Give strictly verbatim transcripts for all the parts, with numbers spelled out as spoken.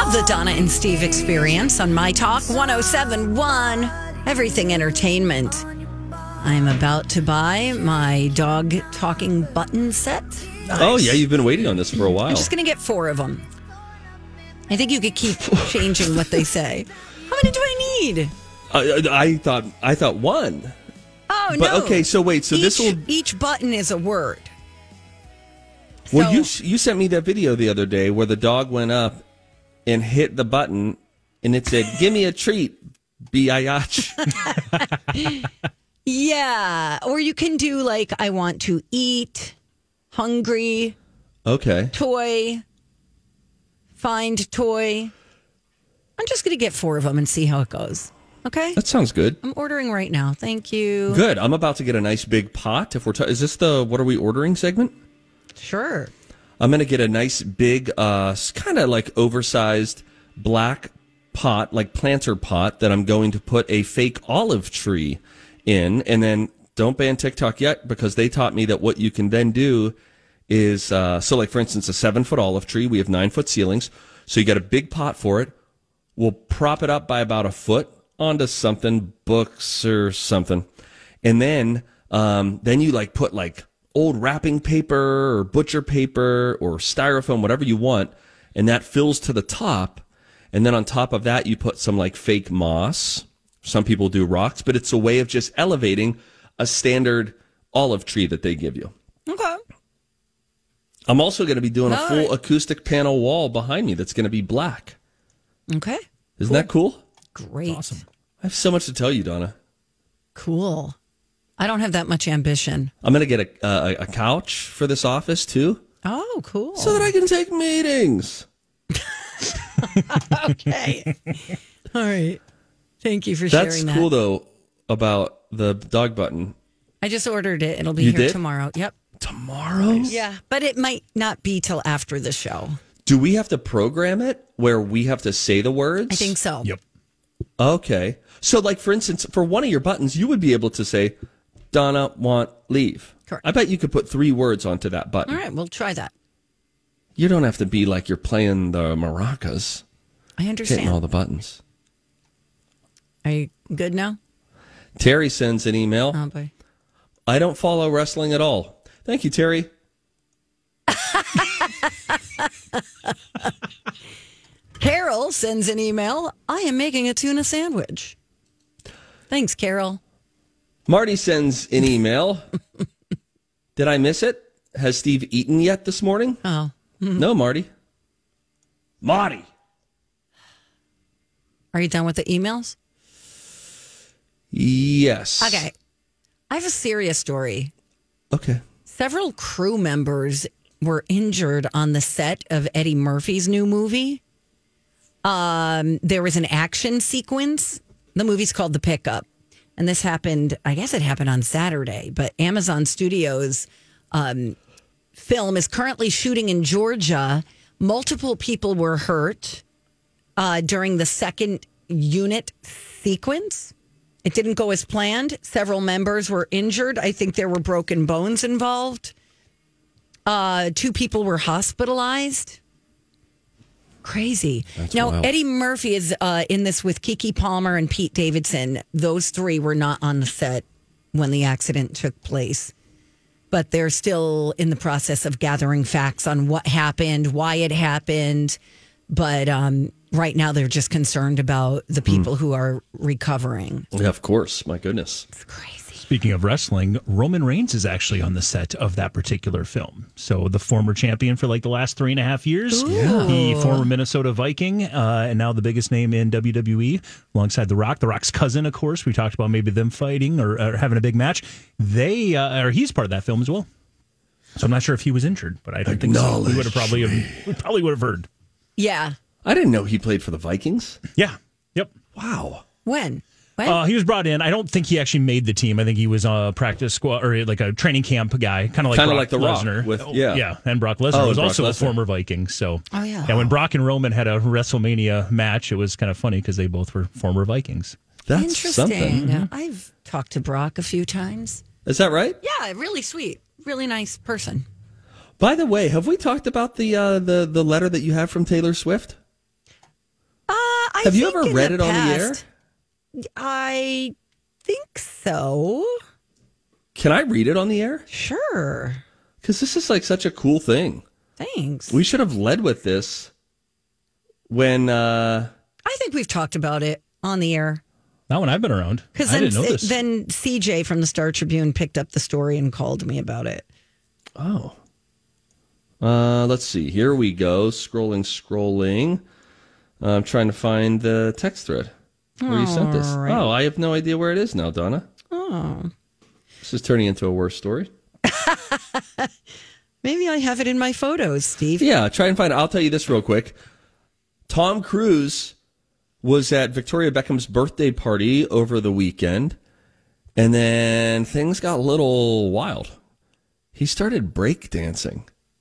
love the Donna and Steve experience on My Talk one oh seven point one, Everything Entertainment. I'm about to buy my dog talking button set. Nice. Oh, yeah, you've been waiting on this for a while. I'm just going to get four of them. I think you could keep changing what they say. How many do I need? Uh, I thought I thought one. Oh, but, no. Okay, so wait, so each, this will... Each button is a word. Well, so... you you sent me that video the other day where the dog went up and hit the button, and it said, give me a treat, biatch. Yeah, or you can do like, I want to eat, hungry, okay, toy, find toy. I'm just going to get four of them and see how it goes. Okay? That sounds good. I'm ordering right now. Thank you. Good. I'm about to get a nice big pot. If we're ta- Is this the what are we ordering segment? Sure. I'm going to get a nice big, uh, kind of like oversized black pot, like planter pot, that I'm going to put a fake olive tree in. And then don't ban TikTok yet, because they taught me that what you can then do is, uh, so like for instance, a seven foot olive tree, we have nine foot ceilings. So you got a big pot for it. We'll prop it up by about a foot onto something, books or something. And then, um, then you like put like old wrapping paper or butcher paper or styrofoam, whatever you want. And that fills to the top. And then on top of that, you put some like fake moss. Some people do rocks, but it's a way of just elevating a standard olive tree that they give you. Okay. I'm also going to be doing All a full right. acoustic panel wall behind me that's going to be black. Okay. Isn't that cool? Great. Awesome. I have so much to tell you, Donna. Cool. I don't have that much ambition. I'm going to get a, a a couch for this office too, Oh, cool. so that I can take meetings. Okay. All right. Thank you for That's sharing that. cool though about the dog button. I just ordered it. It'll be You here did? tomorrow. Yep. Tomorrow? Yeah, but it might not be till after the show. Do we have to program it where we have to say the words? I think so. Yep. Okay. So, like, for instance, for one of your buttons, you would be able to say, Donna, want, leave. Correct. I bet you could put three words onto that button. All right, we'll try that. You don't have to be like you're playing the maracas, I understand. hitting all the buttons. Are you good now? Terry sends an email. Oh, boy. I don't follow wrestling at all. Thank you, Terry. Carol sends an email. I am making a tuna sandwich. Thanks, Carol. Marty sends an email. Did I miss it? Has Steve eaten yet this morning? Oh. No, Marty. Marty. Are you done with the emails? Yes. Okay. I have a serious story. Okay. Several crew members were injured on the set of Eddie Murphy's new movie. Um, there was an action sequence. The movie's called The Pickup. And this happened, I guess it happened on Saturday, but Amazon Studios um, film is currently shooting in Georgia. Multiple people were hurt uh, during the second unit sequence. It didn't go as planned. Several members were injured. I think there were broken bones involved. Uh, two people were hospitalized. Crazy. That's now, wild. Eddie Murphy is uh, in this with Keke Palmer and Pete Davidson. Those three were not on the set when the accident took place. But they're still in the process of gathering facts on what happened, why it happened. But um, right now, they're just concerned about the people who are recovering. Yeah, of course. My goodness. It's crazy. Speaking of wrestling, Roman Reigns is actually on the set of that particular film. So the former champion for like the last three and a half years, Ooh. the former Minnesota Viking, uh, and now the biggest name in W W E, alongside The Rock. The Rock's cousin, of course. We talked about maybe them fighting or, or having a big match. They, uh, or he's part of that film as well. So I'm not sure if he was injured, but I don't think so. We would have probably, have, we probably would have heard. Yeah. I didn't know he played for the Vikings. Yeah. Yep. Wow. When? When? Uh, he was brought in. I don't think he actually made the team. I think he was a practice squad or like a training camp guy, kind of like Kinda Brock like The Rock Lesnar. with- Oh, yeah. yeah, and Brock Lesnar Oh, was Brock also a Lesnar. former Viking. So, Oh, yeah. when Brock and Roman had a WrestleMania match, it was kind of funny because they both were former Vikings. That's Interesting. something. Yeah, I've talked to Brock a few times. Is that right? Yeah, really sweet. Really nice person. By the way, have we talked about the uh, the the letter that you have from Taylor Swift? Have you think ever in read the it on the air? past- I think so. Can I read it on the air? Sure. Because this is like such a cool thing. Thanks. We should have led with this when. Uh, I think we've talked about it on the air. Not when I've been around. Because I then, didn't know this. then C J from the Star Tribune picked up the story and called me about it. oh. Uh, let's see. Here we go. Scrolling, scrolling. Uh, I'm trying to find the text thread where you sent this. All right. Oh, I have no idea where it is now, Donna. Oh. This is turning into a worse story. Maybe I have it in my photos, Steve. Yeah, try and find it. I'll tell you this real quick. Tom Cruise was at Victoria Beckham's birthday party over the weekend, and then things got a little wild. He started breakdancing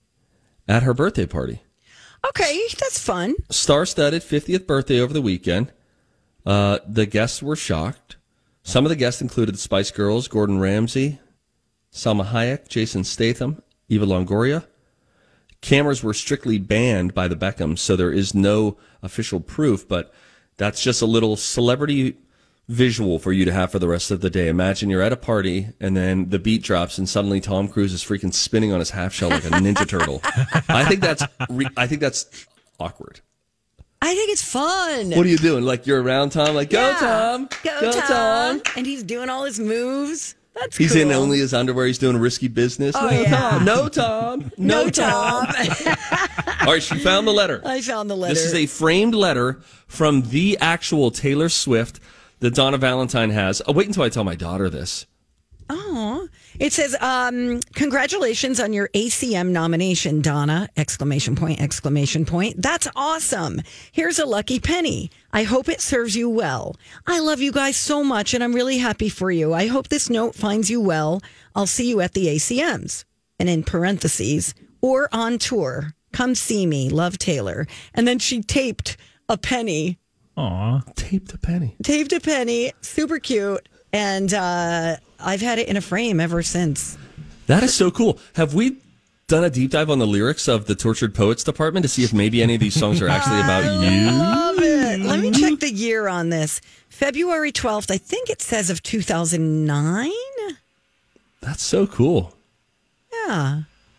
at her birthday party. Okay, that's fun. Star-studded fiftieth birthday over the weekend. Uh, the guests were shocked. Some of the guests included the Spice Girls, Gordon Ramsay, Salma Hayek, Jason Statham, Eva Longoria. Cameras were strictly banned by the Beckhams, so there is no official proof, but that's just a little celebrity visual for you to have for the rest of the day. Imagine you're at a party, and then the beat drops, and suddenly Tom Cruise is freaking spinning on his half shell like a Ninja Turtle. I think that's re- I think that's awkward. I think it's fun. What are you doing? Like you're around Tom? Like, go Yeah. Tom! Go, Tom. And he's doing all his moves. That's He's cool. in only his underwear. He's doing risky business. Oh, no, yeah. Tom. No, Tom. No, No, Tom. Tom. All right, she found the letter. I found the letter. This is a framed letter from the actual Taylor Swift that Donna Valentine has. Oh, wait until I tell my daughter this. Oh, it says, um, congratulations on your A C M nomination, Donna! Exclamation point, exclamation point. That's awesome. Here's a lucky penny. I hope it serves you well. I love you guys so much and I'm really happy for you. I hope this note finds you well. I'll see you at the A C Ms. And in parentheses, or on tour. Come see me. Love, Taylor. And then she taped a penny. Aw. Taped a penny. Taped a penny. Super cute. And uh, I've had it in a frame ever since. That is so cool. Have we done a deep dive on the lyrics of the Tortured Poets Department to see if maybe any of these songs are actually about you? Love it. Let me check the year on this. February twelfth, I think it says of two thousand nine. That's so cool. Yeah.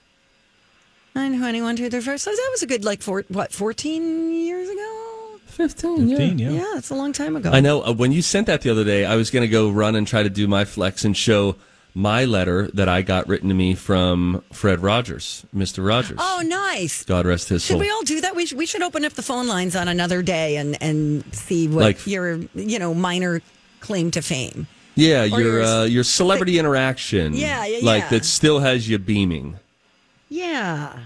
nine twenty-one, two thirty-four. So that was a good, like, four, what, fourteen years ago? fifteen, fifteen, yeah. Yeah, it's a long time ago. I know. Uh, when you sent that the other day, I was going to go run and try to do my flex and show my letter that I got written to me from Fred Rogers, Mister Rogers. Oh, nice. God rest his soul. Should we all do that? We should, we should open up the phone lines on another day and, and see what Like- your, you know, minor claim to fame. Yeah, Or your your- uh, your celebrity interaction. Yeah, yeah, Like yeah. that still has you beaming. Yeah.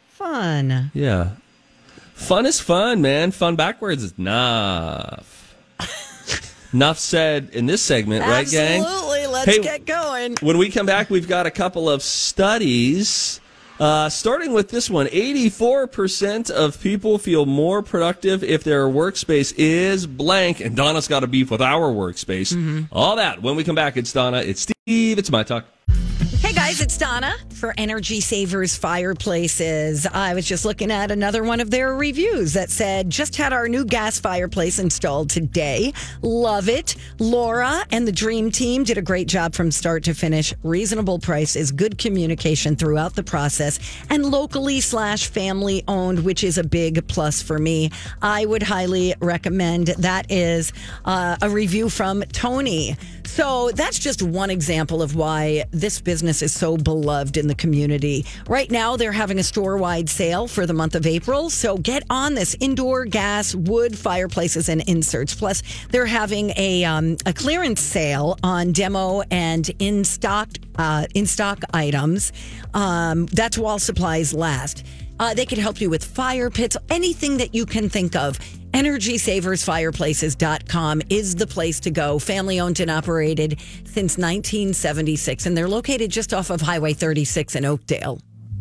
Fun. Yeah. Fun is fun, man. Fun backwards is enough. Enough said in this segment, right, gang? Absolutely. Let's Hey, get going. When we come back, we've got a couple of studies. Uh, starting with this one, eighty-four percent of people feel more productive if their workspace is blank. And Donna's got a beef with our workspace. Mm-hmm. All that. When we come back, it's Donna, it's Steve, it's My Talk. Hey guys, it's Donna for Energy Savers Fireplaces. I was just looking at another one of their reviews that said, just had our new gas fireplace installed today. Love it. Laura and the Dream Team did a great job from start to finish. Reasonable prices, good communication throughout the process, and locally slash family owned, which is a big plus for me. I would highly recommend. That is uh, a review from Tony. So that's just one example of why this business is so beloved in the community. Right now, they're having a store-wide sale for the month of April. So get on this. Indoor gas, wood fireplaces, and inserts. Plus, they're having a um, a clearance sale on demo and in stock uh, in stock items. Um, that's while supplies last. Uh, they can help you with fire pits, anything that you can think of. energy savers fireplaces dot com is the place to go. Family owned and operated since nineteen seventy-six, and they're located just off of Highway thirty-six in Oakdale.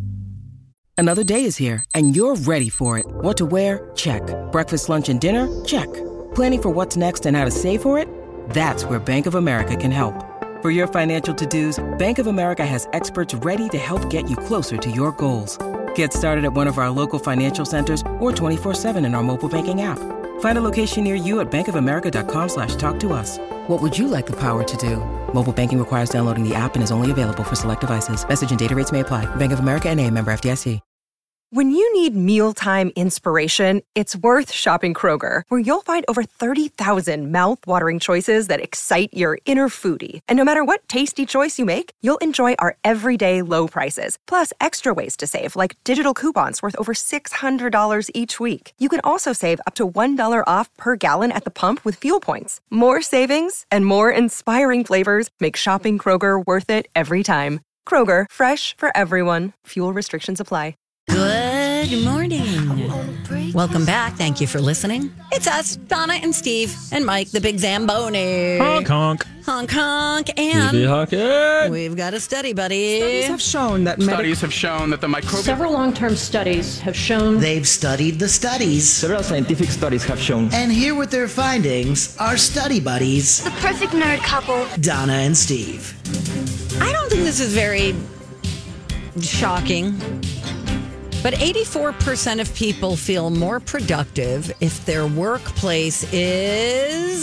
Another day is here, and you're ready for it. What to wear? Check. Breakfast, lunch, and dinner? Check. Planning for what's next and how to save for it? That's where Bank of America can help. For your financial to-dos, Bank of America has experts ready to help get you closer to your goals. Get started at one of our local financial centers or twenty-four seven in our mobile banking app. Find a location near you at bankofamerica.com slash talk to us. What would you like the power to do? Mobile banking requires downloading the app and is only available for select devices. Message and data rates may apply. Bank of America N A, member F D I C. When you need mealtime inspiration, it's worth shopping Kroger, where you'll find over thirty thousand mouth-watering choices that excite your inner foodie. And no matter what tasty choice you make, you'll enjoy our everyday low prices, plus extra ways to save, like digital coupons worth over six hundred dollars each week. You can also save up to one dollar off per gallon at the pump with fuel points. More savings and more inspiring flavors make shopping Kroger worth it every time. Kroger, fresh for everyone. Fuel restrictions apply. Good morning. Welcome back. Thank you for listening. It's us, Donna and Steve and Mike, the big Zamboni. Honk, honk. Honk, honk. Baby And Hawkins. we've got a study, buddy. Studies have shown that medic- Studies have shown that the microbial... Several long-term studies have shown They've studied the studies. Several scientific studies have shown. And here with their findings are study buddies, the perfect nerd couple, Donna and Steve. I don't think this is very shocking, but eighty-four percent of people feel more productive if their workplace is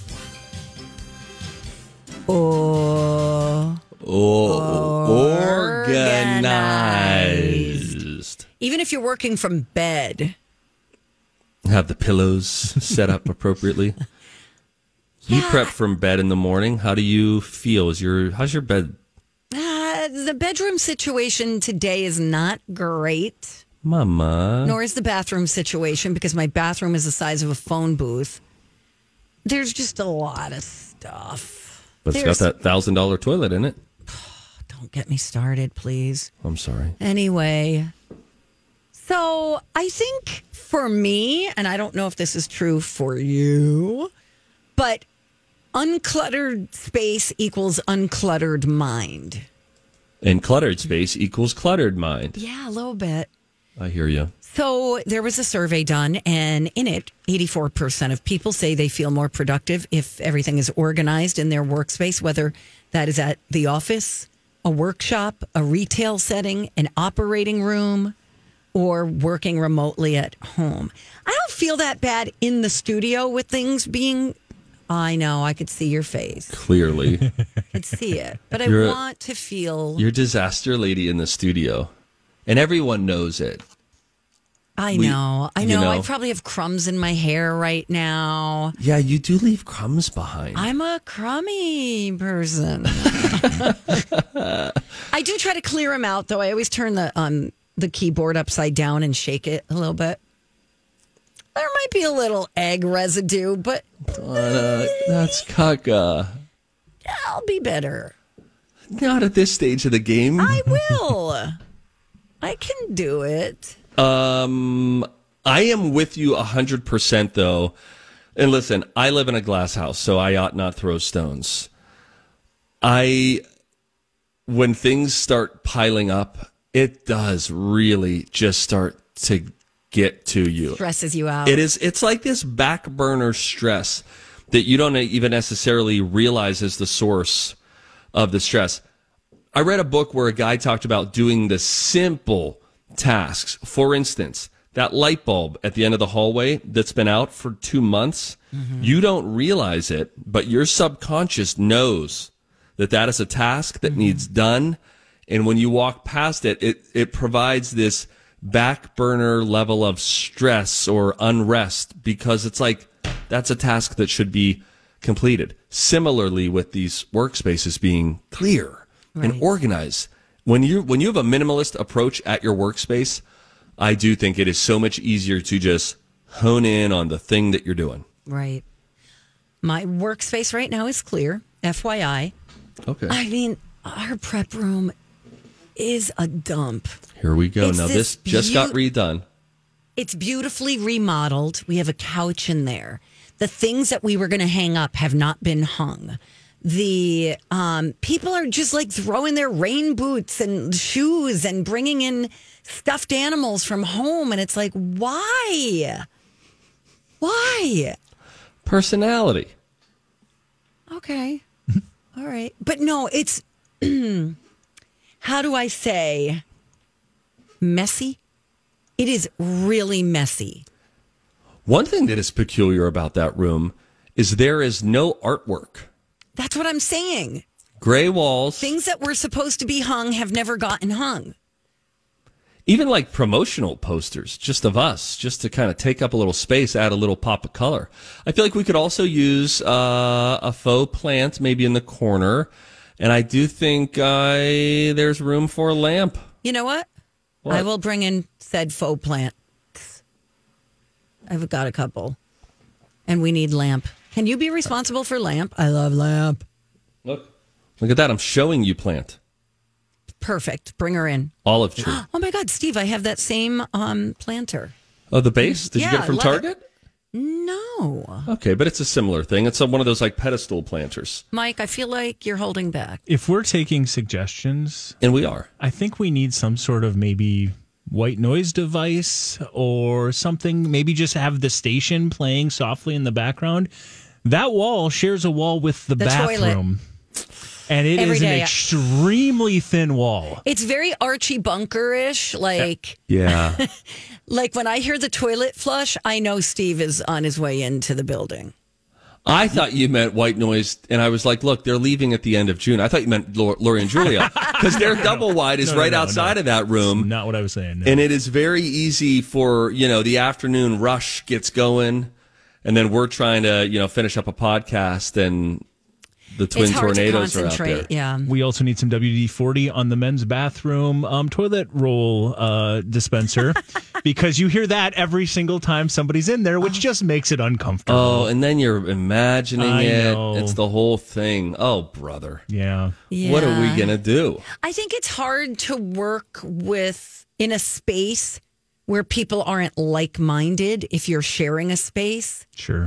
oh, Oh, organized. even if you're working from bed. Have the pillows set up appropriately. You Yeah. prep from bed in the morning. How do you feel? Is your how's your bed? Uh, the bedroom situation today is not great, Mama. nor is the bathroom situation, because my bathroom is the size of a phone booth. There's just a lot of stuff. But it's There's- got that thousand dollar toilet in it. Don't get me started, please. I'm sorry. Anyway, so I think for me, and I don't know if this is true for you, but uncluttered space equals uncluttered mind. And cluttered space equals cluttered mind. Yeah, a little bit. I hear you. So there was a survey done, and in it, eighty-four percent of people say they feel more productive if everything is organized in their workspace, whether that is at the office, a workshop, a retail setting, an operating room, or working remotely at home. I don't feel that bad in the studio with things being... I know, I could see your face. Clearly. I could see it. But I You're a- want to feel... You're disaster lady in the studio. And everyone knows it. I we- know. I you know. know. I probably have crumbs in my hair right now. Yeah, you do leave crumbs behind. I'm a crummy person. I do try to clear them out, though. I always turn the um the keyboard upside down and shake it a little bit. There might be a little egg residue, but Donna, that's caca. I'll be better. Not at this stage of the game. I will. I can do it. Um, I am with you one hundred percent, though. And listen, I live in a glass house, so I ought not throw stones. I, when things start piling up, it does really just start to get to you. Stresses you out. It is, it's like this back burner stress that you don't even necessarily realize is the source of the stress. I read a book where a guy talked about doing the simple tasks. For instance, that light bulb at the end of the hallway that's been out for two months, mm-hmm. you don't realize it, but your subconscious knows that that is a task that mm-hmm. needs done. And when you walk past it, it, it provides this back burner level of stress or unrest because it's like, that's a task that should be completed. Similarly with these workspaces being clear right. and organized. When you when you have a minimalist approach at your workspace, I do think it is so much easier to just hone in on the thing that you're doing. Right. My workspace right now is clear, F Y I. Okay. I mean, our prep room is a dump. Here we go. It's now this, this just got beau- redone. It's beautifully remodeled. We have a couch in there. The things that we were going to hang up have not been hung. The um, people are just like throwing their rain boots and shoes and bringing in stuffed animals from home. And it's like, why? Why? Personality. Okay. All right. But no, it's, how do I say, messy? It is really messy. One thing that is peculiar about that room is there is no artwork. That's what I'm saying. Gray walls. Things that were supposed to be hung have never gotten hung. Even like promotional posters, just of us, just to kind of take up a little space, add a little pop of color. I feel like we could also use uh, a faux plant maybe in the corner. And I do think uh, there's room for a lamp. You know what? What? I will bring in said faux plant. I've got a couple. And we need lamp. Can you be responsible for lamp? I love lamp. Look. Look at that. I'm showing you plant. Perfect. Bring her in. Olive tree. Oh, my God, Steve, I have that same um, planter. Oh, the base? Did Yeah, you get it from love Target? it. No. Okay, but it's a similar thing. It's a, one of those like pedestal planters. Mike, I feel like you're holding back. If we're taking suggestions, And we are. I think we need some sort of maybe white noise device or something. Maybe just have the station playing softly in the background. That wall shares a wall with the, The bathroom. And it Every is an day. extremely thin wall. It's very Archie Bunker-ish. Like, Yeah. like when I hear the toilet flush, I know Steve is on his way into the building. I thought you meant white noise, and I was like, look, they're leaving at the end of June. I thought you meant Lor- Lori and Julia, because their double wide is No, no, right no, outside no. of that room. Not what I was saying. No. And it is very easy for, you know, the afternoon rush gets going, and then we're trying to, you know, finish up a podcast, and the twin it's hard tornadoes to are out concentrate. there. Yeah. We also need some W D forty on the men's bathroom um, toilet roll uh, dispenser because you hear that every single time somebody's in there, which just makes it uncomfortable. Oh, and then you're imagining I it. know. It's the whole thing. Oh, brother. Yeah. What are we Yeah. going to do? I think it's hard to work with in a space where people aren't like-minded if you're sharing a space. Sure.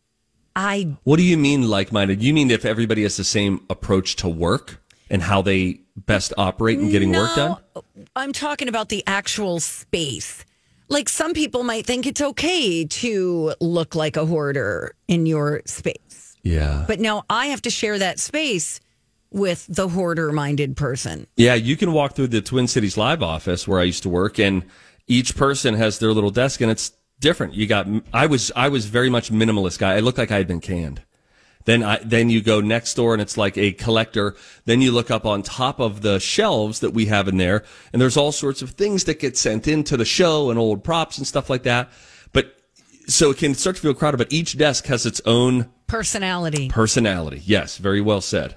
I What do you mean like-minded? You mean if everybody has the same approach to work and how they best operate in getting work done? No, I'm talking about the actual space. Like some people might think it's okay to look like a hoarder in your space. Yeah. But now I have to share that space with the hoarder-minded person. Yeah, you can walk through the Twin Cities Live office where I used to work, and each person has their little desk, and it's different. You got, I was, I was very much minimalist guy. I looked like I had been canned. Then I, then you go next door and it's like a collector. Then you look up on top of the shelves that we have in there, and there's all sorts of things that get sent into the show and old props and stuff like that. But so it can start to feel crowded, but each desk has its own Personality. personality. Yes, very well said.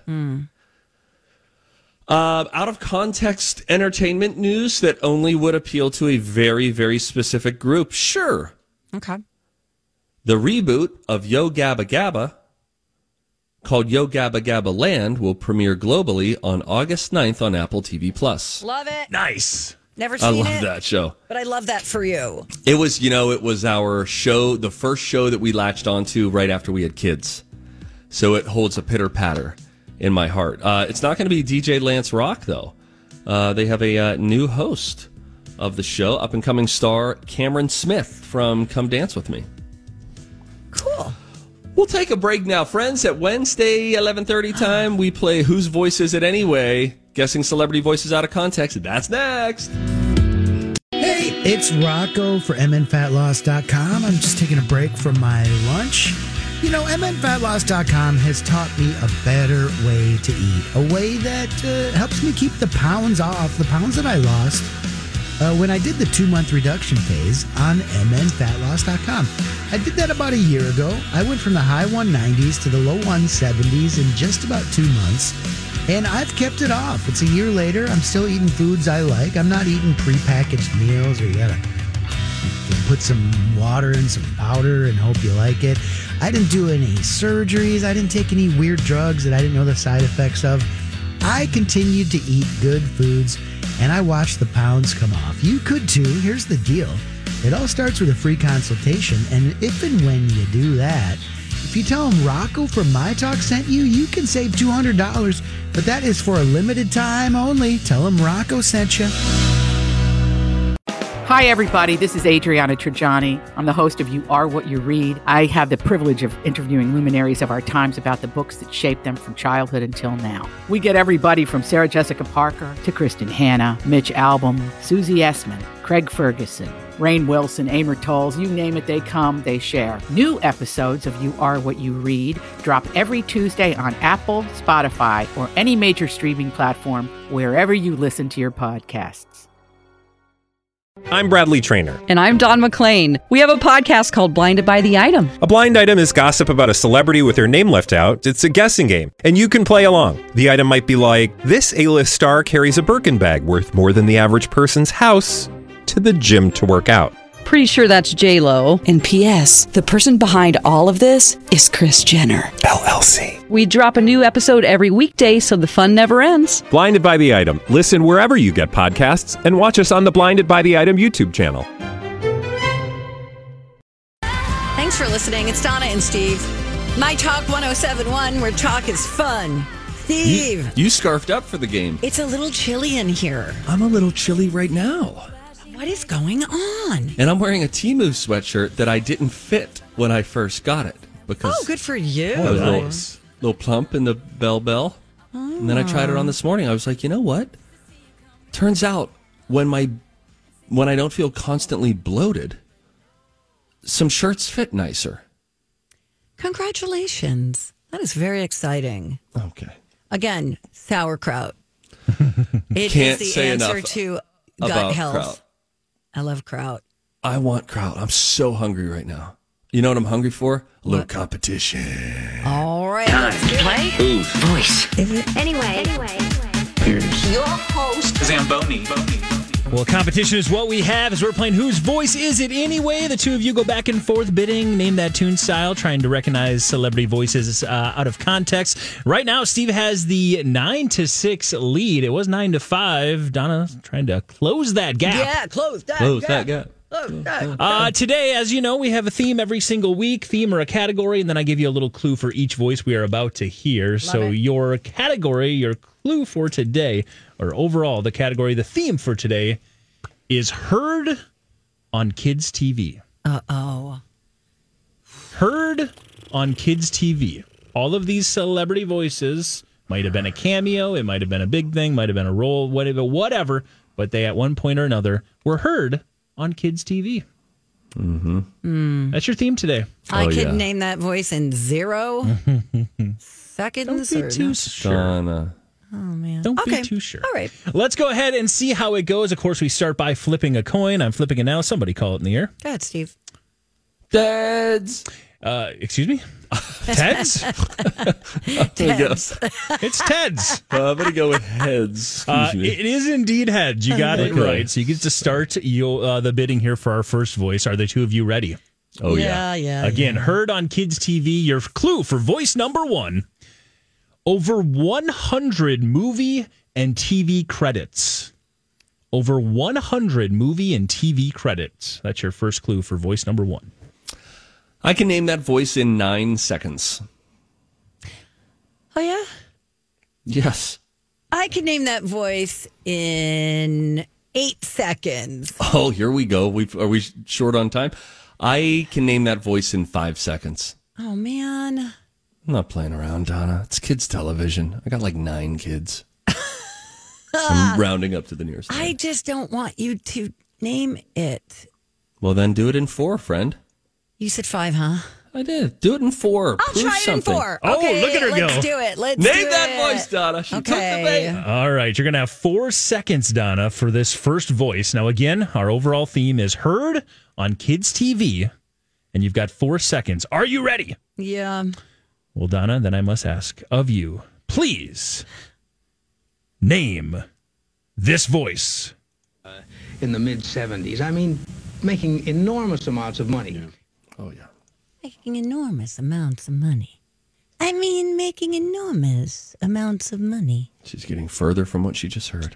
Uh, out of context entertainment news that only would appeal to a very, very specific group. Sure. Okay. The reboot of Yo Gabba Gabba, called Yo Gabba Gabba Land, will premiere globally on August ninth on Apple T V Plus. Love it. Nice. Never I seen love it, that show. but I love that for you. It was, you know, it was our show, the first show that we latched onto right after we had kids. So it holds a pitter patter in my heart. Uh, it's not going to be D J Lance Rock, though. Uh, they have a uh, new host of the show, up-and-coming star Cameron Smith from Come Dance With Me. Cool. We'll take a break now, friends. At Wednesday, eleven thirty time, we play Whose Voice Is It Anyway? Guessing celebrity voices out of context. That's next. Hey, it's Rocco for M N Fat Loss dot com. I'm just taking a break from my lunch. You know, M N Fat Loss dot com has taught me a better way to eat, a way that uh, helps me keep the pounds off, the pounds that I lost uh, when I did the two-month reduction phase on M N Fat Loss dot com. I did that about a year ago. I went from the high one nineties to the low one seventies in just about two months, and I've kept it off. It's a year later. I'm still eating foods I like. I'm not eating prepackaged meals or you gotta you can put some water and some powder and hope you like it. I didn't do any surgeries. I didn't take any weird drugs that I didn't know the side effects of. I continued to eat good foods, and I watched the pounds come off. You could too. Here's the deal. It all starts with a free consultation, and if and when you do that, if you tell them Rocco from My Talk sent you, you can save two hundred dollars, but that is for a limited time only. Tell them Rocco sent you. Hi, everybody. This is Adriana Trajani. I'm the host of You Are What You Read. I have the privilege of interviewing luminaries of our times about the books that shaped them from childhood until now. We get everybody from Sarah Jessica Parker to Kristen Hanna, Mitch Albom, Susie Essman, Craig Ferguson, Rainn Wilson, Amor Tolls, you name it, they come, they share. New episodes of You Are What You Read drop every Tuesday on Apple, Spotify, or any major streaming platform wherever you listen to your podcasts. I'm Bradley Trainer. And I'm Don McClain. We have a podcast called Blinded by the Item. A blind item is gossip about a celebrity with their name left out. It's a guessing game, and you can play along. The item might be like, this A-list star carries a Birkin bag worth more than the average person's house to the gym to work out. Pretty sure that's J-Lo. And P S the person behind all of this is Kris Jenner, L L C. We drop a new episode every weekday so the fun never ends. Blinded by the Item. Listen wherever you get podcasts and watch us on the Blinded by the Item YouTube channel. Thanks for listening. It's Donna and Steve. My Talk one oh seven point one, where talk is fun. Steve. You, you scarfed up for the game. It's a little chilly in here. I'm a little chilly right now. What is going on? And I'm wearing a Temu sweatshirt that I didn't fit when I first got it. Because oh, good for you. I was a little, little plump in the bell bell. Oh. And then I tried it on this morning. I was like, you know what? Turns out when my when I don't feel constantly bloated, some shirts fit nicer. Congratulations. That is very exciting. Okay. Again, sauerkraut. It Can't is the say answer enough to gut about health. kraut. I love kraut. I want kraut. I'm so hungry right now. You know what I'm hungry for? A what? little competition. All right. Time to play Whose Voice. Is it? Anyway, anyway, here's your host, Zamboni. Well, competition is what we have as we're playing Whose Voice Is It Anyway? The two of you go back and forth bidding, name that tune style, trying to recognize celebrity voices uh, out of context. Right now, Steve has the nine to six lead. It was nine to five. Donna trying to close that gap. Yeah, close that Close gap. that gap. Uh, today, as you know, we have a theme every single week, theme or a category, and then I give you a little clue for each voice we are about to hear. Love so it. your category, your clue for today, or overall the category, the theme for today is heard on kids' T V. Uh-oh. Heard on kids' T V. All of these celebrity voices might have been a cameo, it might have been a big thing, might have been a role, whatever, whatever, but they at one point or another were heard on kids' T V. Mm-hmm. Mm. That's your theme today. I Oh, could yeah. name that voice in zero seconds. Don't be or too no? sure. Donna. Oh, man. Don't okay. be too sure. All right. Let's go ahead and see how it goes. Of course, we start by flipping a coin. I'm flipping it now. Somebody call it in the air. Go ahead, Steve. Dads. Uh, excuse me? Ted's? Ted's. It's Ted's. Uh, I'm going to go with heads. Uh, Excuse me. it is indeed heads. You got it Okay. right. So you get to start your, uh, the bidding here for our first voice. Are the two of you ready? Oh, yeah. yeah. Yeah, Again, yeah. heard on kids' T V. Your clue for voice number one. Over one hundred movie and T V credits. Over one hundred movie and T V credits. That's your first clue for voice number one. I can name that voice in nine seconds. Oh, yeah? Yes. I could name that voice in eight seconds. Oh, here we go. We Are we short on time? I can name that voice in five seconds. Oh, man. I'm not playing around, Donna. It's kids' television. I got like nine kids. I'm rounding up to the nearest. I nine. just don't want you to name it. Well, then do it in four, friend. You said five, huh? I did. Do it in four. I'll Prove try it something. in four. Oh, okay, look at her let's go. do it. Let's Name do that it. voice, Donna. She Okay. took the bait. All right, you're going to have four seconds, Donna, for this first voice. Now, again, our overall theme is heard on kids' T V, and you've got four seconds. Are you ready? Yeah. Well, Donna, then I must ask of you, please name this voice. Uh, in the mid seventies, I mean, making enormous amounts of money. Yeah. Oh, yeah. Making enormous amounts of money. I mean, making enormous amounts of money. She's getting further from what she just heard.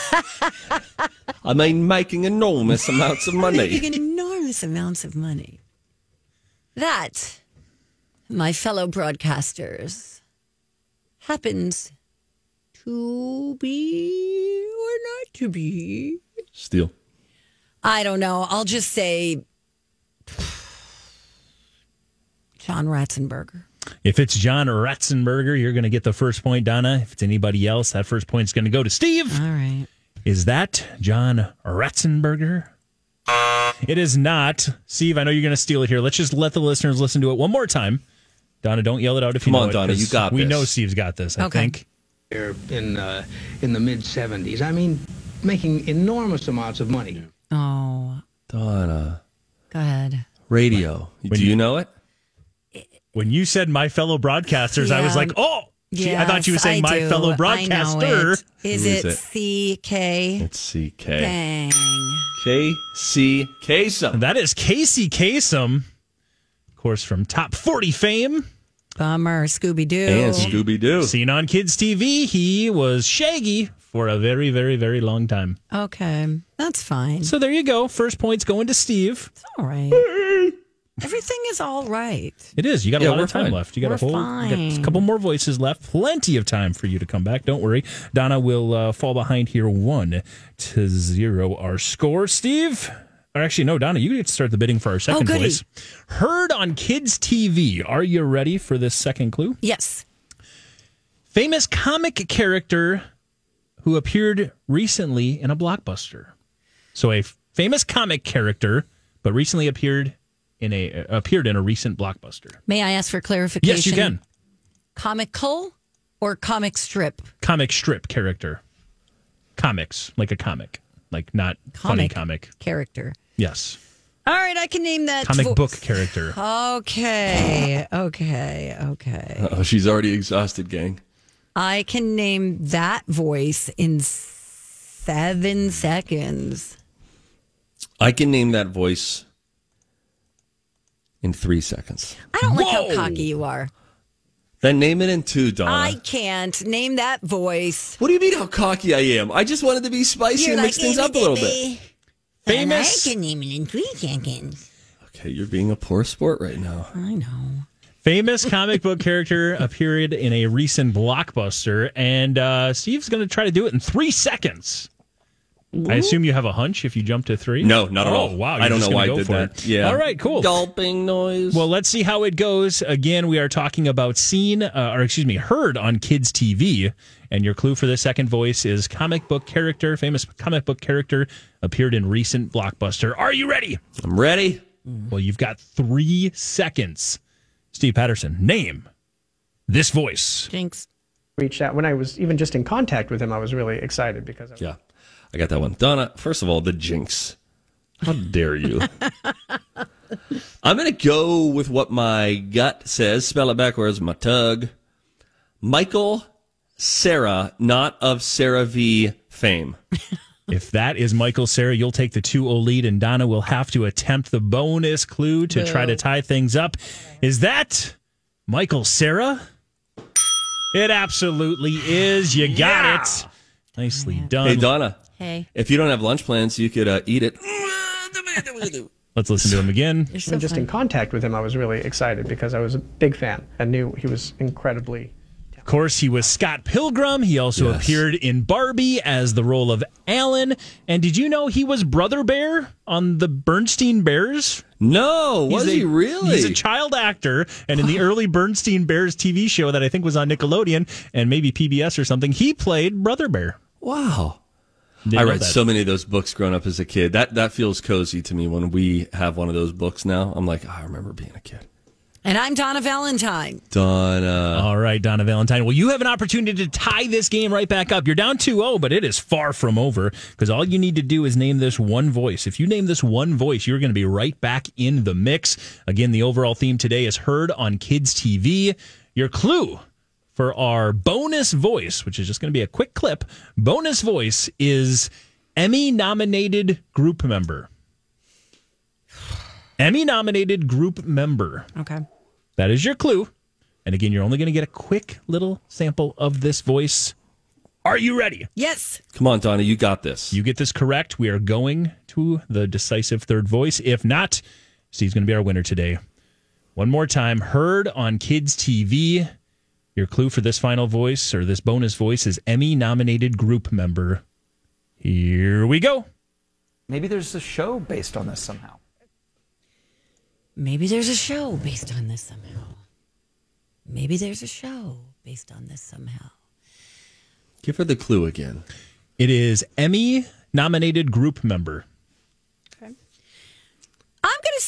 I mean, making enormous amounts of money. Making enormous amounts of money. That, my fellow broadcasters, happens to be or not to be. Steal. I don't know. I'll just say John Ratzenberger. If it's John Ratzenberger, you're going to get the first point, Donna. If it's anybody else, that first point's going to go to Steve. All right. Is that John Ratzenberger? It is not. Steve, I know you're going to steal it here. Let's just let the listeners listen to it one more time. Donna, don't yell it out if you Come know on, it. Donna, you got We this. know Steve's got this, I Okay. think. In uh, in the mid seventies. I mean, making enormous amounts of money. Oh, Donna. go ahead. Radio. Do you know it? When you said my fellow broadcasters, I was Yeah. like, oh, she, I thought you were Yes, saying I my do. fellow I know broadcaster. it. Is Who it, is it? C K? It's C K. Dang. K C Kasem. That is Casey Kasem, of course, from Top forty fame. Bummer. Scooby Doo. And Scooby Doo. Seen on Kids T V, he was Shaggy for a very, very, very long time. Okay. That's fine. So there you go. First point's going to Steve. It's all right. Everything is all right. It is. You got a Yeah, lot we're of time fine. left. You got We're a whole, you got a fine. couple more voices left. Plenty of time for you to come back. Don't worry. Donna will uh, fall behind here, one to zero. Our score, Steve. Or actually, no, Donna, you get to start the bidding for our second goody. voice. Heard on Kids T V. Are you ready for this second clue? Yes. Famous comic character who appeared recently in a blockbuster. So a f- famous comic character, but recently appeared in a uh, appeared in a recent blockbuster. May I ask for clarification? Yes, you can. Comical or comic strip? Comic strip character. Comics, like a comic, like not funny comic. Character. Yes. All right, I can name that. Comic vo- book character. Okay. Okay. Okay. Oh, she's already exhausted, gang. I can name that voice in seven seconds. I can name that voice in three seconds. I don't like how Whoa. cocky you are. Then name it in two, Donna. I can't name that voice. What do you mean how cocky I am? I just wanted to be spicy You're and like, mix things up a little bit. Famous. I can name it in three seconds. Okay, you're being a poor sport right now. I know. Famous comic book character appeared in a recent blockbuster, and uh, Steve's going to try to do it in three seconds. I assume you have a hunch if you jump to three? No, not at oh, all. wow. I you're don't just know why gonna I go did for that. it. Yeah. All right, cool. Gulping noise. Well, let's see how it goes. Again, we are talking about seen, uh, or excuse me, heard on Kids T V. And your clue for the second voice is comic book character, famous comic book character, appeared in recent blockbuster. Are you ready? I'm ready. Well, you've got three seconds. Steve Patterson, name this voice. Jinx. Reached out when I was even just in contact with him. I was really excited because I was Yeah, I got that one. Donna, first of all, the jinx. How dare you? I'm going to go with what my gut says. Spell it backwards. My tug. Michael Cera, not of CeraVe fame. If that is Michael Cera, you'll take the two oh lead, and Donna will have to attempt the bonus clue to try to tie things up. Is that Michael Cera? It absolutely is. You got Yeah. it. Nicely done. Hey, Donna. Hey. If you don't have lunch plans, you could uh, eat it. Let's listen to him again. so even just fun. in contact with him. I was really excited because I was a big fan and knew he was incredibly. Of course, he was Scott Pilgrim. He also Yes. appeared in Barbie as the role of Alan. And did you know he was Brother Bear on the Bernstein Bears? No, was He's a- he really? He's a child actor, and in the early Bernstein Bears T V show that I think was on Nickelodeon and maybe P B S or something, he played Brother Bear. Wow. Didn't I know read that. so many of those books growing up as a kid. That that feels cozy to me when we have one of those books now. I'm like, oh, I remember being a kid. And I'm Donna Valentine. Donna. All right, Donna Valentine. Well, you have an opportunity to tie this game right back up. You're down two oh, but it is far from over because all you need to do is name this one voice. If you name this one voice, you're going to be right back in the mix. Again, the overall theme today is heard on Kids T V. Your clue for our bonus voice, which is just going to be a quick clip, bonus voice is Emmy-nominated group member. Emmy-nominated group member. Okay. That is your clue. And again, you're only going to get a quick little sample of this voice. Are you ready? Yes. Come on, Donna, you got this. You get this correct. We are going to the decisive third voice. If not, Steve's going to be our winner today. One more time. Heard on Kids T V. Your clue for this final voice or this bonus voice is Emmy-nominated group member. Here we go. Maybe there's a show based on this somehow. Maybe there's a show based on this somehow. Maybe there's a show based on this somehow. Give her the clue again. It is Emmy-nominated group member.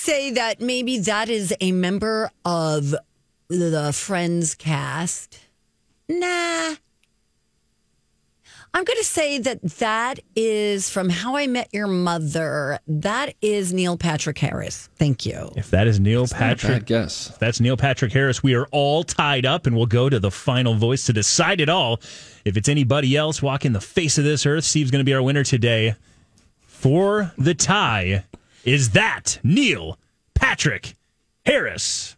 say that maybe that is a member of the Friends cast. Nah. I'm going to say that that is from How I Met Your Mother. That is Neil Patrick Harris. Thank you. If that is Neil That's Patrick, not a bad guess. If that's Neil Patrick Harris, we are all tied up, and we'll go to the final voice to decide it all. If it's anybody else walking the face of this earth, Steve's going to be our winner today. For the tie, is that Neil Patrick Harris?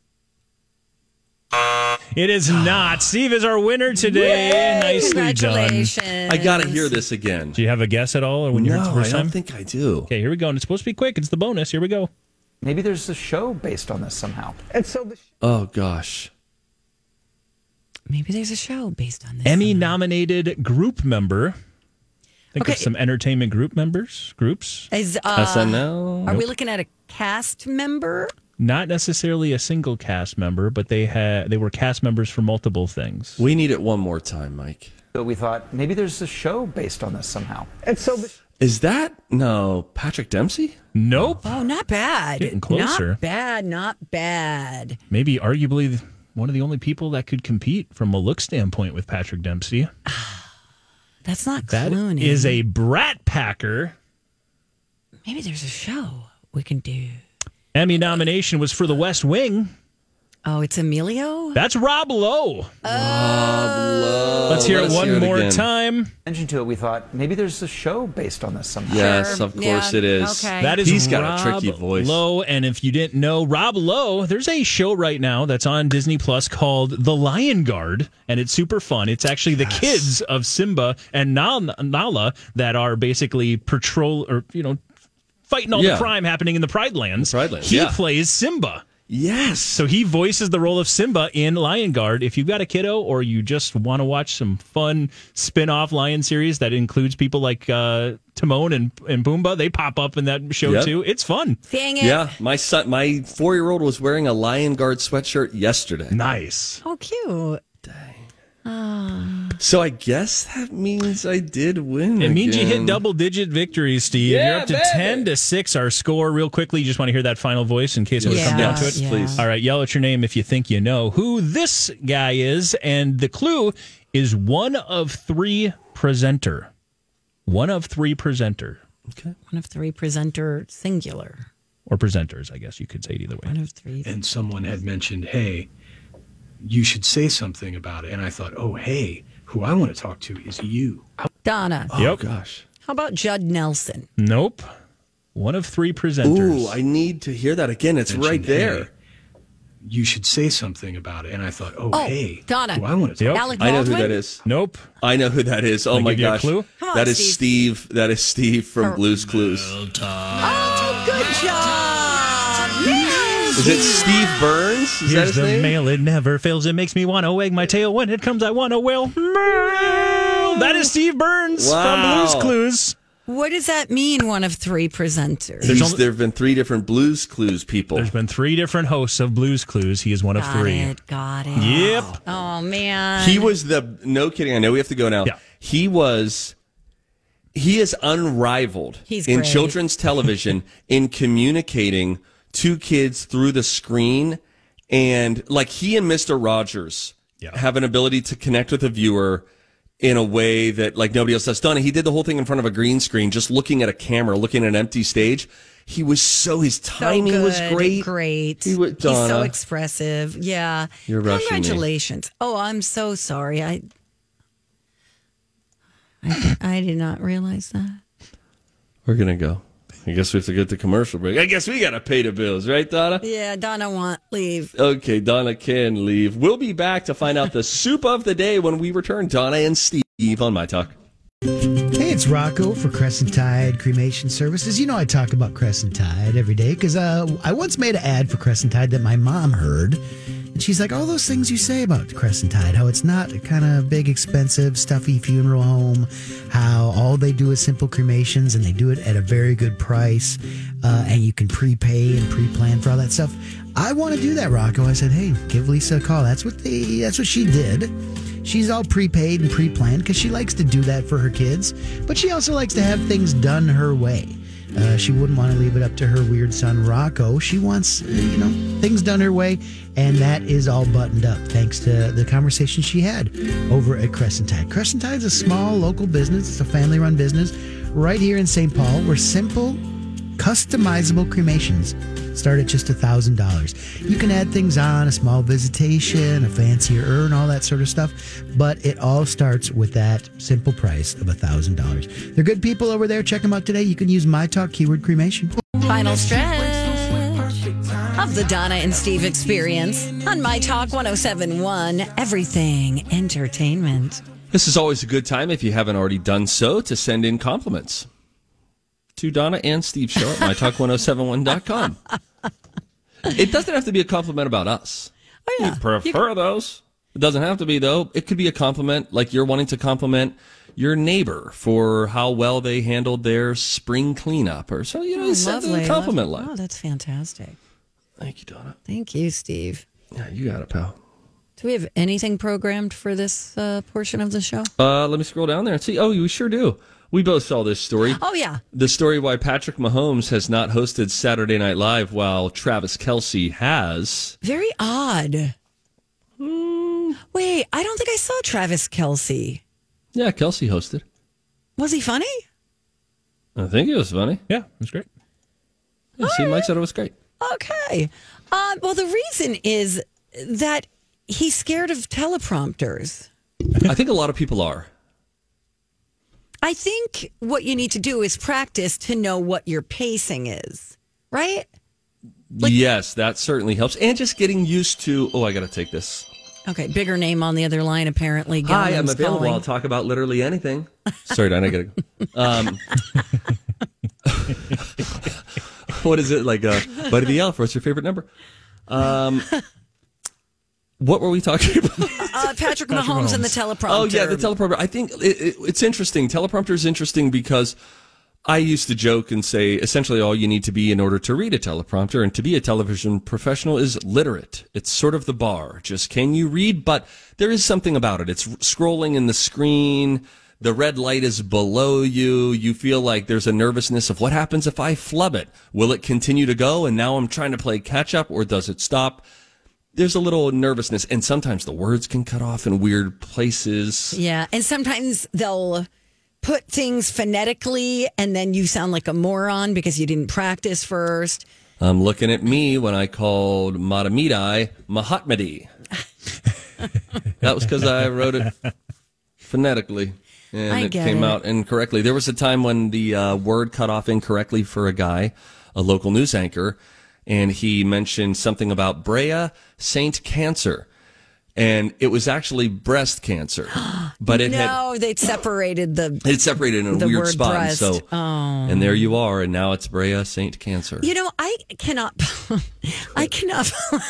It is not. Steve is our winner today. Yay! Nicely Congratulations. done. I got to hear this again. Do you have a guess at all? Or when you no, heard it the first I time? don't think I do. Okay, here we go. And it's supposed to be quick. It's the bonus. Here we go. Maybe there's a show based on this somehow. And so the Oh, gosh. Maybe there's a show based on this. Emmy-nominated group member. Think Okay. of some entertainment group members, groups. Is, uh, S N L? Are we Nope. looking at a cast member? Not necessarily a single cast member, but they had they were cast members for multiple things. We need it one more time, Mike. So we thought maybe there's a show based on this somehow. and so the Is that, no, Patrick Dempsey? Nope. Oh, not bad. Getting closer. Not bad, not bad. Maybe arguably one of the only people that could compete from a look standpoint with Patrick Dempsey. That's not That Clooney. is a Brat Packer. Maybe there's a show we can do. Emmy nomination was for The West Wing. Oh, it's Emilio? That's Rob Lowe. Lowe. Let's hear Let's it one hear it more again. time. Mention to it, we thought maybe there's a show based on this somehow. Yes, Sure. of course Yeah, it is. okay. That is He's got Rob a tricky voice. Lowe, and if you didn't know, Rob Lowe, there's a show right now that's on Disney Plus called The Lion Guard, and it's super fun. It's actually the kids of Simba and Nal- Nala that are basically patrol or you know fighting all Yeah. the crime happening in the Pride Lands. The Pride Lands, He yeah. plays Simba. Yes. So he voices the role of Simba in Lion Guard. If you've got a kiddo or you just want to watch some fun spin-off Lion series that includes people like uh, Timon and, and Pumbaa, they pop up in that show Yep. too. It's fun. Dang it. Yeah, my son, my four-year-old was wearing a Lion Guard sweatshirt yesterday. Nice. Oh, cute. So I guess that means I did win. It means you hit again. double-digit victories, Steve. Yeah, You're up to baby. ten to six. Our score, real quickly. You just want to hear that final voice in case it was Yes, come down to it. yes, please. All right, yell at your name if you think you know who this guy is. And the clue is one of three presenter. One of three presenter. Okay. One of three presenter singular. Or presenters, I guess you could say it either way. One of three. And someone had mentioned, hey, you should say something about it. And I thought, oh, hey, who I want to talk to is you. Donna. Oh, Yep. gosh. How about Judd Nelson? Nope. One of three presenters. Ooh, I need to hear that again. It's Mentioned, right there. hey, you should say something about it. And I thought, oh, Oh, hey, Donna. who I want to Yep. talk Alec I know Baldwin? who that is. Nope. I know who that is. Oh Can I my give you a gosh. clue? Come on, That is Steve. Steve. That is Steve from Blue's Clues. Oh, good job. Yes. Is it Steve Burns? Is that Here's his the name? mail. It never fails. It makes me want to wag my tail. When it comes, I want to wail. Mail. That is Steve Burns Wow. from Blue's Clues. What does that mean, one of three presenters? He's- only- there have been three different Blues Clues people. There's been three different hosts of Blues Clues. He is one of Got three. it, got it. Yep. Oh, man. He was the, no kidding, I know we have to go now. Yeah. He was, he is unrivaled He's in great. children's television in communicating to kids through the screen. And like he and Mister Rogers Yeah. have an ability to connect with the viewer in a way that like nobody else has done. He did the whole thing in front of a green screen, just looking at a camera, looking at an empty stage. He was so, his So timing was good, great. Great. He was- He's so Donna. expressive. Yeah. You're rushing me. Congratulations. Oh, I'm so sorry. I, I I did not realize that. We're going to go. I guess we have to get the commercial break. I guess we got to pay the bills, right, Donna? Yeah, Donna want leave. Okay, Donna can leave. We'll be back to find out the soup of the day when we return. Donna and Steve on My Talk. Hey, it's Rocco for Crescent Tide Cremation Services. You know I talk about Crescent Tide every day because uh, I once made an ad for Crescent Tide that my mom heard. And she's like, all those things you say about Crescent Tide, how it's not a kind of big, expensive, stuffy funeral home, how all they do is simple cremations and they do it at a very good price, uh, and you can prepay and pre-plan for all that stuff. I want to do that, Rocco. I said, hey, give Lisa a call. That's what they, that's what she did. She's all prepaid and pre-planned because she likes to do that for her kids, but she also likes to have things done her way. Uh, she wouldn't want to leave it up to her weird son, Rocco. She wants, uh, you know, things done her way, and that is all buttoned up thanks to the conversation she had over at Crescent Tide. Crescent Tide is a small local business. It's a family-run business right here in Saint Paul where simple, customizable cremations start at just one thousand dollars. You can add things on, a small visitation, a fancier urn, all that sort of stuff, but it all starts with that simple price of one thousand dollars. They're good people over there. Check them out today. You can use My Talk keyword cremation. Final stretch of the Donna and Steve experience on My Talk one oh seven point one, Everything Entertainment. This is always a good time, if you haven't already done so, to send in compliments to Donna and Steve Show at my talk ten seventy-one dot com. It doesn't have to be a compliment about us. Oh, yeah. We prefer you... those. It doesn't have to be, though. It could be a compliment, like you're wanting to compliment your neighbor for how well they handled their spring cleanup. Or so, you know, oh, send lovely. a compliment line. Oh, that's fantastic. Thank you, Donna. Thank you, Steve. Yeah, you got it, pal. Do we have anything programmed for this uh, portion of the show? Uh, let me scroll down there and see. Oh, we sure do. We both saw this story. Oh, yeah. The story why Patrick Mahomes has not hosted Saturday Night Live while Travis Kelce has. Very odd. Mm. Wait, I don't think I saw Travis Kelce. Yeah, Kelce hosted. Was he funny? I think it was funny. Yeah, it was great. Yeah, see, Mike said it was great. Okay. Uh, well, the reason is that he's scared of teleprompters. I think a lot of people are. I think what you need to do is practice to know what your pacing is, right? Like, yes, that certainly helps. And just getting used to, oh, I got to take this. Okay, bigger name on the other line, apparently. Hi, Gilman's I'm available. calling. I'll talk about literally anything. Sorry, Don, I got to um, what is it? Like, uh, Buddy the Elf, what's your favorite number? Um, what were we talking about? Uh, Patrick, Patrick Mahomes, Mahomes and the teleprompter. Oh, yeah, the teleprompter. I think it, it, it's interesting. Teleprompter is interesting because I used to joke and say essentially all you need to be in order to read a teleprompter and to be a television professional is literate. It's sort of the bar. Just can you read? But there is something about it. It's scrolling in the screen. The red light is below you. You feel like there's a nervousness of what happens if I flub it? Will it continue to go? And now I'm trying to play catch up, or does it stop? There's a little nervousness, and sometimes the words can cut off in weird places. Yeah, and sometimes they'll put things phonetically, and then you sound like a moron because you didn't practice first. I'm looking at me when I called Matamidi Mahatmadi. That was because I wrote it phonetically, and I it get came it. out incorrectly. There was a time when the uh, word cut off incorrectly for a guy, a local news anchor, and he mentioned something about Brea Saint Cancer. And it was actually breast cancer, but it no, had no, they separated the. it separated in a the weird word spot. breast. And so, oh. and there you are, and now it's Brea Saint Cancer. You know, I cannot, I cannot,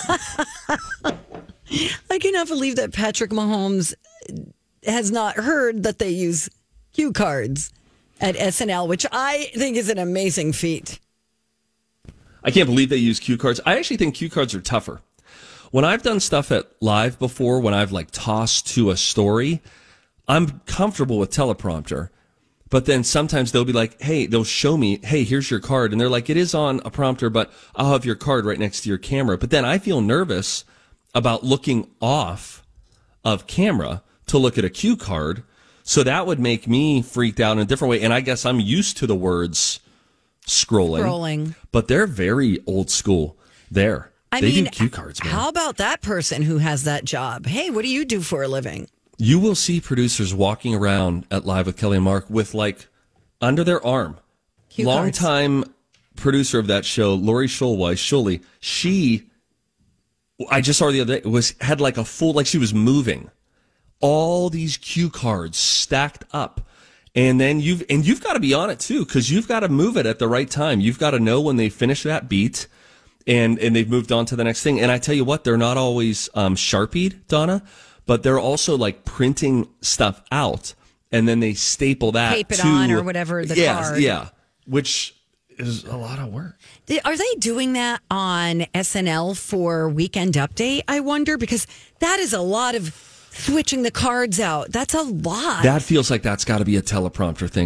I cannot believe that Patrick Mahomes has not heard that they use cue cards at S N L, which I think is an amazing feat. I can't believe they use cue cards. I actually think cue cards are tougher. When I've done stuff at live before, when I've like tossed to a story, I'm comfortable with teleprompter. But then sometimes they'll be like, hey, they'll show me, hey, here's your card. And they're like, it is on a prompter, but I'll have your card right next to your camera. But then I feel nervous about looking off of camera to look at a cue card. So that would make me freaked out in a different way. And I guess I'm used to the words scrolling. Scrolling. But they're very old school there. I they mean, do cue cards, man. How about that person who has that job? Hey, what do you do for a living? You will see producers walking around at Live with Kelly and Mark with, like, under their arm. Cue Longtime producer of that show, Lori Schulweis, Schully, she, I just saw her the other day, was had like a full, like she was moving. All these cue cards stacked up. And then you've, and you've got to be on it too, because you've got to move it at the right time. You've got to know when they finish that beat. And and they've moved on to the next thing. And I tell you what, they're not always um, Sharpied, Donna, but they're also like printing stuff out, and then they staple that Tape it to, on or whatever, the yeah, card. Yeah, which is a lot of work. Are they doing that on S N L for Weekend Update, I wonder? Because that is a lot of switching the cards out. That's a lot. That feels like that's got to be a teleprompter thing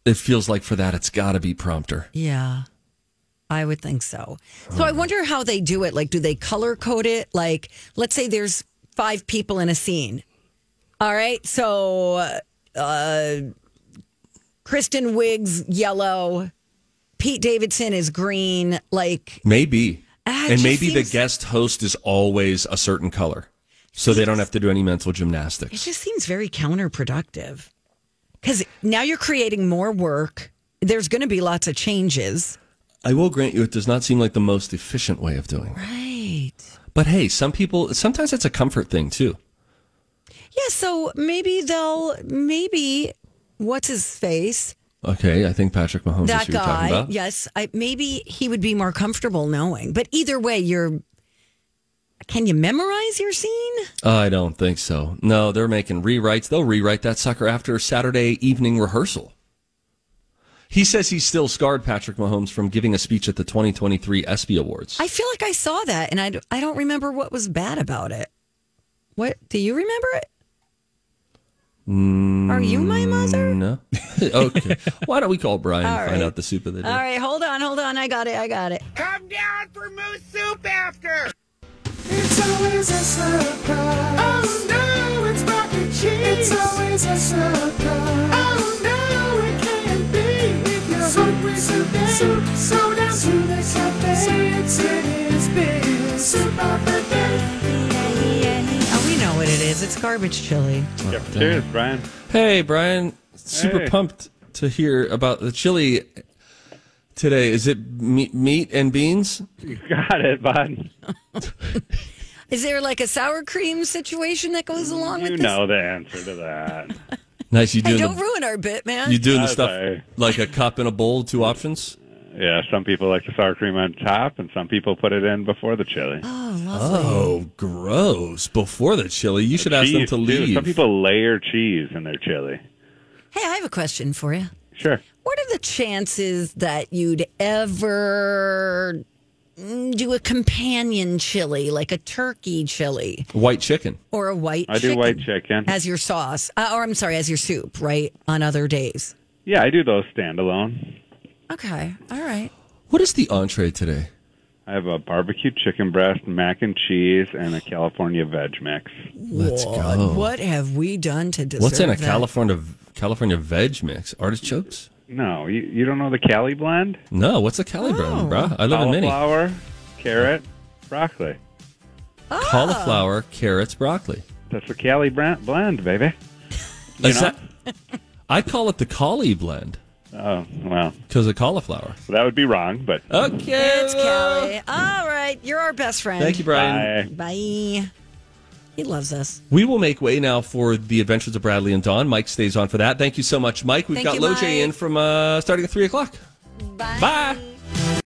it feels like for that, it's got to be prompter. Yeah, I would think so. So I wonder how they do it. Like, do they color code it? Like, let's say there's five people in a scene. All right, so uh, Kristen Wiig's yellow, Pete Davidson is green. Like maybe, ah, and maybe seems, the guest host is always a certain color, so they don't have to do any mental gymnastics. It just seems very counterproductive because now you're creating more work. There's going to be lots of changes. I will grant you, it does not seem like the most efficient way of doing it. Right. But hey, some people, sometimes it's a comfort thing too. Yeah, so maybe they'll, maybe, what's his face? Okay, I think Patrick Mahomes that is who you're talking guy, about. yes. I, maybe he would be more comfortable knowing. But either way, you're, can you memorize your scene? I don't think so. No, they're making rewrites. They'll rewrite that sucker after Saturday evening rehearsal. He says he's still scarred, Patrick Mahomes, from giving a speech at the twenty twenty-three ESPY Awards. I feel like I saw that, and I, I don't remember what was bad about it. What, do you remember it? Mm, Are you my mother? No. Okay. Why don't we call Brian All and find right. out the soup of the day? All right, hold on, hold on. I got it, I got it. Come down for moose soup after. It's always a surprise. Oh no, it's mac and cheese. It's always a surprise. Oh no, it can't be. If you're hungry today, soup, so down to the cafe. It's in his big soup of the day. Oh, we know what it is. It's garbage chili. Oh, Cheers, Brian. Hey, Brian. Super Hey. pumped to hear about the chili today. Is it meat, meat and beans? You got it, bud. Is there like a sour cream situation that goes along with You this? know the answer to that. Nice. You Hey, doing don't the, ruin our bit, man. you doing the That's stuff a- like a cup and a bowl, two options? Yeah, some people like the sour cream on top, and some people put it in before the chili. Oh, lovely. Oh, gross. Before the chili. You should ask them Cheese, to too. leave. Some people layer cheese in their chili. Hey, I have a question for you. Sure. What are the chances that you'd ever mm, do a companion chili, like a turkey chili White chicken. or a white I do chicken white chicken. as your sauce? Uh, or I'm sorry, as your soup, right? On other days. Yeah, I do those standalone. Okay. All right. What is the entree today? I have a barbecue chicken breast, mac and cheese, and a California veg mix. Let's What- go. What have we done to deserve What's in a that? California California veg mix? Artichokes? No, you, you don't know the Cali blend? No, what's a Cali Oh. blend, bro? I live in Mini. Cauliflower, carrot, broccoli. Cauliflower, carrots, broccoli. That's the Cali brand, blend, baby. You Is know? that, I call it the Cali blend Oh, well, because of cauliflower. that would be wrong, but Okay. It's Kelly. All right. You're our best friend. Thank you, Brian. bye. Bye. He loves us. We will make way now for the Adventures of Bradley and Dawn. Mike stays on for that. Thank you so much, Mike. We've Thank got you, Loj Mike. in from uh, starting at three o'clock. Bye. Bye.